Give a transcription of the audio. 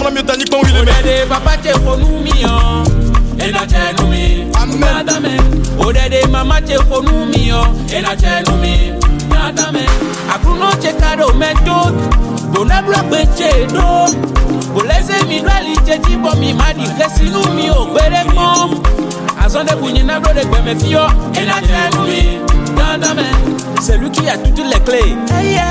la mieux tani quand il est. Papa te konumio, ena tenumi. Amen. Odede mama te konumio, ena tenumi. Amen. Akuno te kado mento, bona bloque te do. Boleze mi dualité ti bo mi madi resinu mi o beremo. Azonde bunyina bro de gbemefio, ena tenumi. Amen. C'est lui qui a toutes les clés.